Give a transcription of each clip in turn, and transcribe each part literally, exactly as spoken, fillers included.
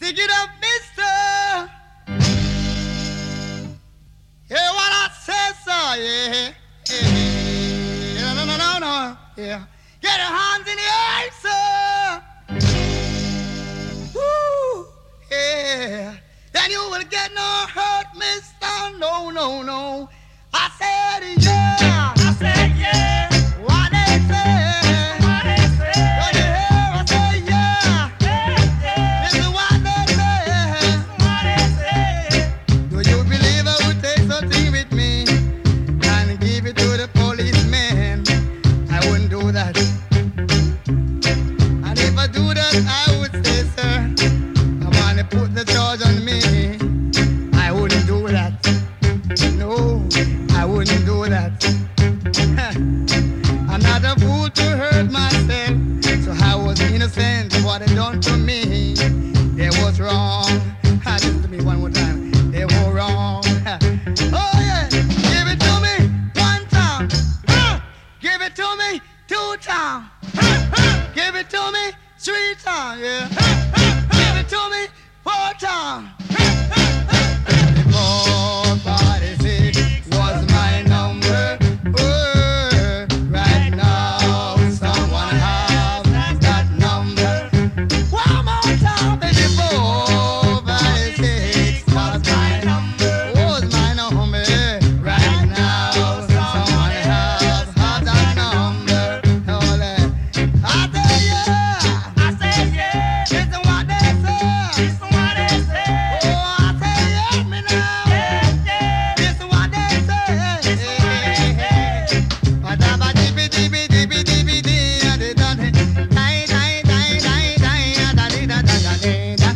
Stick it up, mister. Hear what I say, sir, yeah. Yeah, no, no, no, no, yeah. Get your hands in the air, sir. Woo, yeah. Then you will get no hurt, mister. No, no, no. I said, yeah. I said, yeah. What they say. What they say. Don't you hear? I say, yeah. Yeah, yeah. This is what they say. What they say. Do you believe I would take something with me and give it to the policeman? I wouldn't do that. And if I do that, I would say, sir, I want to put the charge on me. I wouldn't do that. No, I wouldn't do that. I'm not a fool to hurt myself, so I was innocent of what they done to me. They was wrong. Ah, listen to me one more time. They were wrong. Oh yeah, give it to me one time. Give it to me two times. Give it to me three times. Yeah. Give it to me four times. Four, five, six was my number. Oh, right now someone has that number. One more time, baby. Four, five, six was my number. Was my number. Right now someone has that number. Hold it. I say yeah. I said, yeah. Listen what they say. Listen what they say. Oh, I say yeah, me now. Yeah, yeah. Listen what they say. Listen what they say. Whatever dibby dibby dibby dibby dee, da da da da, die die die die die, da da da da da da da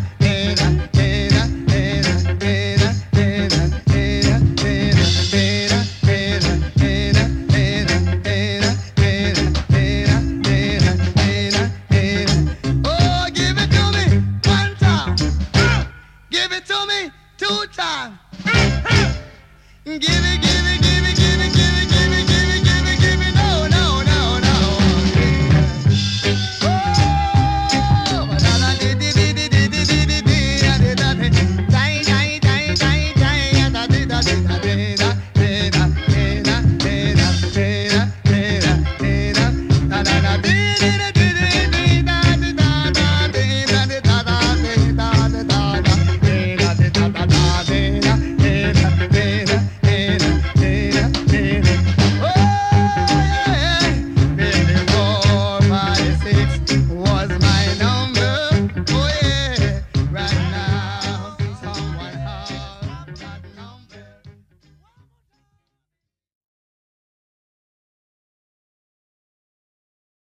Oh, give it to me one time. Give it to me two times. Give it.